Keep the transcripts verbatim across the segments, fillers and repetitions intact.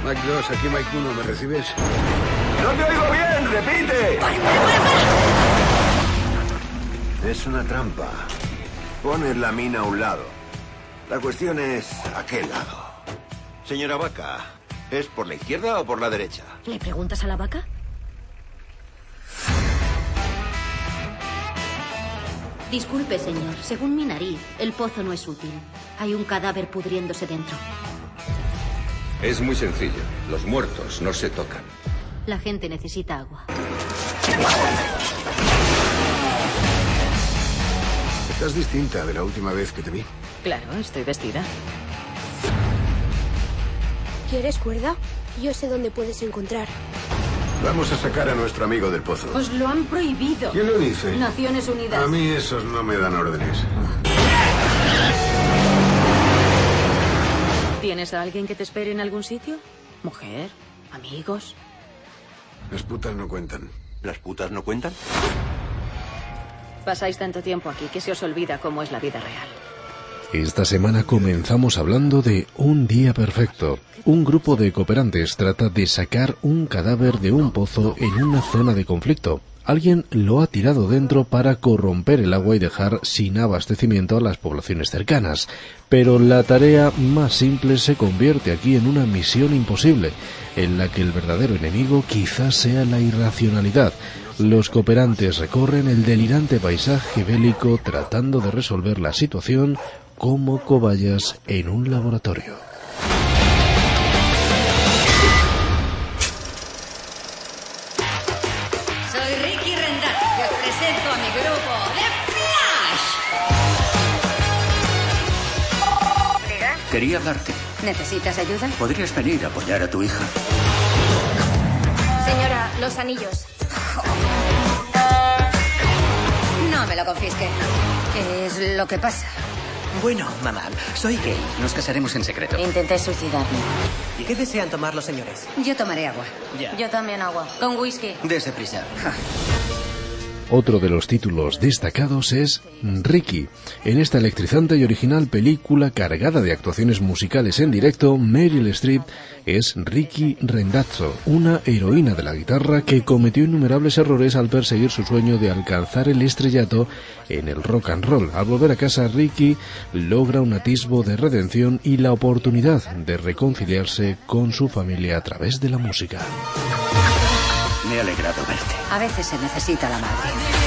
Mike dos, aquí Mike uno, ¿me recibes? ¡No te oigo bien! ¡Repite! ¡Para, para, para, para! Es una trampa. Pones la mina a un lado. La cuestión es ¿a qué lado? Señora Vaca, ¿es por la izquierda o por la derecha? ¿Le preguntas a la vaca? Disculpe, señor. Según mi nariz, el pozo no es útil. Hay un cadáver pudriéndose dentro. Es muy sencillo. Los muertos no se tocan. La gente necesita agua. Estás distinta de la última vez que te vi. Claro, estoy vestida. ¿Quieres cuerda? Yo sé dónde puedes encontrar. Vamos a sacar a nuestro amigo del pozo. Os lo han prohibido. ¿Quién lo dice? Naciones Unidas. A mí esos no me dan órdenes. ¿Tienes a alguien que te espere en algún sitio? ¿Mujer? ¿Amigos? Las putas no cuentan. ¿Las putas no cuentan? Pasáis tanto tiempo aquí que se os olvida cómo es la vida real. Esta semana comenzamos hablando de Un día perfecto. Un grupo de cooperantes trata de sacar un cadáver de un pozo en una zona de conflicto. Alguien lo ha tirado dentro para corromper el agua y dejar sin abastecimiento a las poblaciones cercanas. Pero la tarea más simple se convierte aquí en una misión imposible, en la que el verdadero enemigo quizás sea la irracionalidad. Los cooperantes recorren el delirante paisaje bélico tratando de resolver la situación como cobayas en un laboratorio. Soy Ricky Rendat y os presento a mi grupo The Flash. ¿Diga? Quería hablarte. ¿Necesitas ayuda? ¿Podrías venir a apoyar a tu hija? Señora, los anillos. No me lo confisque. ¿Qué es lo que pasa? Bueno, mamá, soy gay. Nos casaremos en secreto. Intenté suicidarme. ¿Y qué desean tomar los señores? Yo tomaré agua. Ya. Yo también agua. Con whisky. Dese prisa. Otro de los títulos destacados es Ricky. En esta electrizante y original película cargada de actuaciones musicales en directo, Meryl Streep es Ricky Rendazzo, una heroína de la guitarra que cometió innumerables errores al perseguir su sueño de alcanzar el estrellato en el rock and roll. Al volver a casa, Ricky logra un atisbo de redención y la oportunidad de reconciliarse con su familia a través de la música. Me ha alegrado verte. A veces se necesita la madre.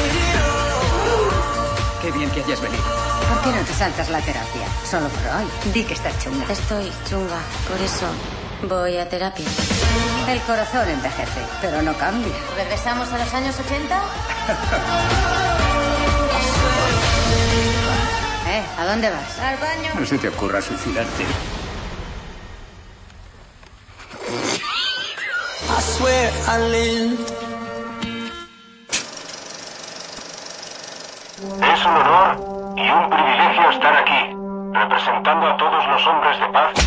Qué bien que hayas venido. ¿Por qué no te saltas la terapia? Solo por hoy. Di que estás chunga. Estoy chunga. Por eso voy a terapia. El corazón envejece, pero no cambia. ¿Regresamos a los años ochenta? ¿Eh? ¿A dónde vas? Al baño. No se te ocurra suicidarte. I swear I lived. Es un honor y un privilegio estar aquí, representando a todos los hombres de paz.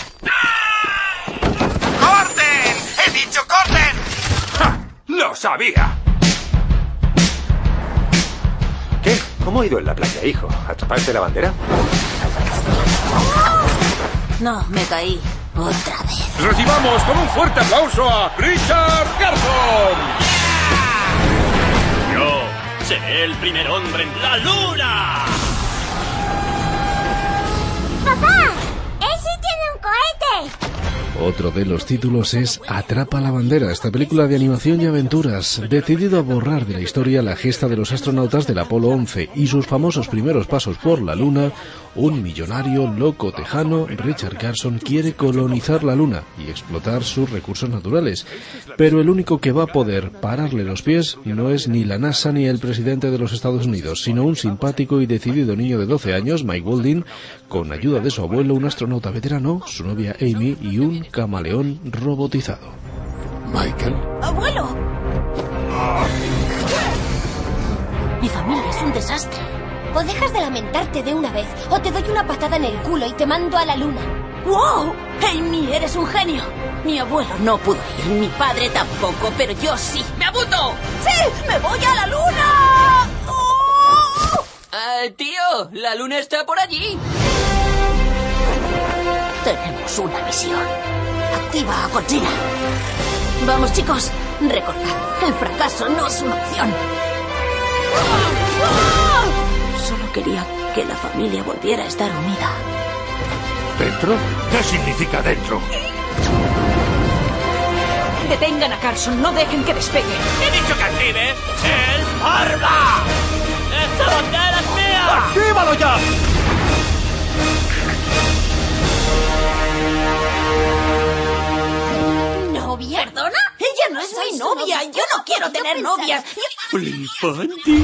¡Corten! ¡He dicho corten! ¡Ja! ¡Lo sabía! ¿Qué? ¿Cómo ha ido en la playa, hijo? ¿Atrapaste la bandera? No, me caí. Otra vez. Recibamos con un fuerte aplauso a Richard Garson. Yo seré el primer hombre en la luna. ¡Papá! ¡Ese tiene un cohete! Otro de los títulos es Atrapa la bandera, esta película de animación y aventuras. Decidido a borrar de la historia la gesta de los astronautas del Apolo once y sus famosos primeros pasos por la Luna, un millonario loco tejano, Richard Garson, quiere colonizar la Luna y explotar sus recursos naturales. Pero el único que va a poder pararle los pies no es ni la NASA ni el presidente de los Estados Unidos, sino un simpático y decidido niño de doce años, Mike Boulding, con ayuda de su abuelo, un astronauta veterano, su novia Amy y un camaleón robotizado. Michael. ¡Abuelo! Mi familia es un desastre. O dejas de lamentarte de una vez, o te doy una patada en el culo y te mando a la luna. ¡Wow! Amy, eres un genio. Mi abuelo no pudo ir, mi padre tampoco, pero yo sí. ¡Me apunto! ¡Sí! ¡Me voy a la luna! ¡Oh! Uh, tío, la luna está por allí. Tenemos una misión. Activa a Godzilla. Vamos, chicos. Recordad, el fracaso no es una opción. Solo quería que la familia volviera a estar unida. ¿Dentro? ¿Qué significa dentro? Detengan a Carson, no dejen que despegue. ¡He dicho que active el arma! ¡Esta bandera es mía! ¡Actívalo ya! ¿Novia? ¿Perdona? Ella no es mi novia. Yo no quiero tener novias. Flipante.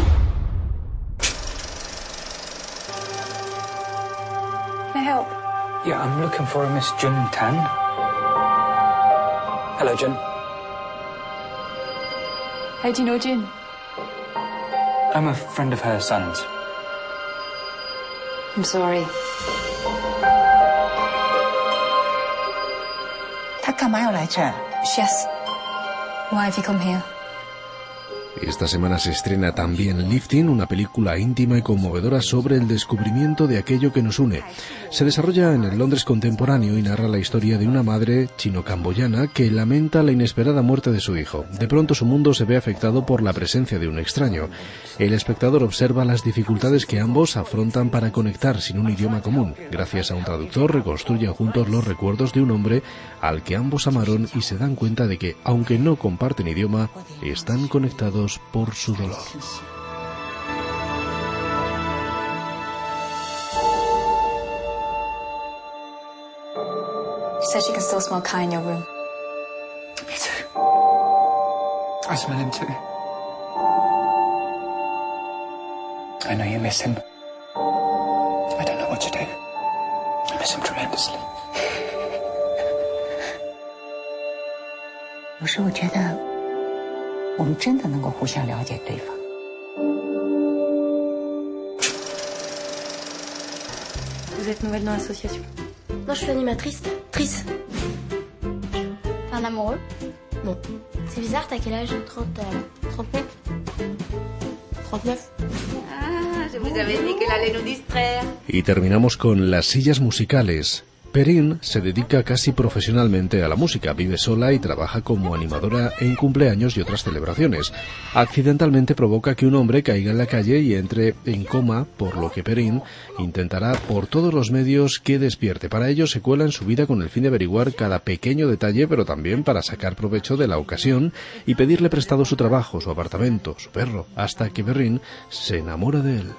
Can I help? Yeah, I'm looking for a Miss Jun Tan. Hello, Jun. How do you know June? I'm a friend of her son's. I'm sorry. 他干嘛要来这儿？ Yes. Why have you come here? Esta semana se estrena también Lifting, una película íntima y conmovedora sobre el descubrimiento de aquello que nos une. Se desarrolla en el Londres contemporáneo y narra la historia de una madre chino-camboyana que lamenta la inesperada muerte de su hijo. De pronto su mundo se ve afectado por la presencia de un extraño. El espectador observa las dificultades que ambos afrontan para conectar sin un idioma común. Gracias a un traductor reconstruyen juntos los recuerdos de un hombre al que ambos amaron y se dan cuenta de que, aunque no comparten idioma, están conectados por su dolor. She said she can still smell Kai in your room. Me too. I smell him too. I know you miss him. I don't know what to do. I miss him tremendously. 有时我觉得我们真的能够互相了解对方。 Vous êtes nouvelle dans l'association? Non, je suis animatrice. Trice. T'es un amoureux? Non. C'est bizarre, t'as quel âge? trente, euh, trente-neuf. trente-neuf. Ah, je vous avais dit qu'elle allait nous distraire. Y terminamos con las sillas musicales. Perrine se dedica casi profesionalmente a la música, vive sola y trabaja como animadora en cumpleaños y otras celebraciones. Accidentalmente provoca que un hombre caiga en la calle y entre en coma, por lo que Perrine intentará por todos los medios que despierte. Para ello se cuela en su vida con el fin de averiguar cada pequeño detalle, pero también para sacar provecho de la ocasión y pedirle prestado su trabajo, su apartamento, su perro, hasta que Perrine se enamora de él.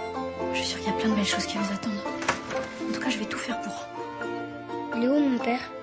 Plein de belles choses qui vous attendent. En tout cas, je vais tout faire pour. Il est où mon père?